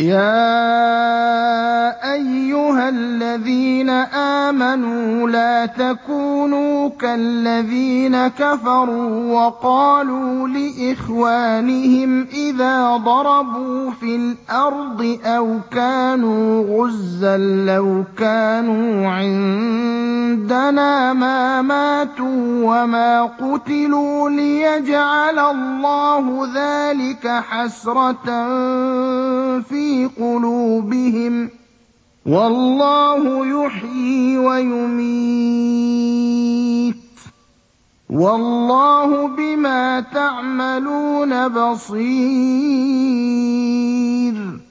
يَا أَيُّهَا الَّذِينَ آمَنُوا لَا تَكُونُوا كَالَّذِينَ كَفَرُوا وَقَالُوا لِإِخْوَانِهِمْ إِذَا ضَرَبُوا فِي الْأَرْضِ أَوْ كَانُوا غُزًّى لَّوْ كَانُوا عِندَنَا مَا مَاتُوا وَمَا قُتِلُوا لِيَجْعَلَ اللَّهُ ذَٰلِكَ حَسْرَةً فِي قُلُوبِهِمْ ۗ وَاللَّهُ يُحْيِي وَيُمِيتُ ۗ وَاللَّهُ بِمَا تَعْمَلُونَ بَصِيرٌ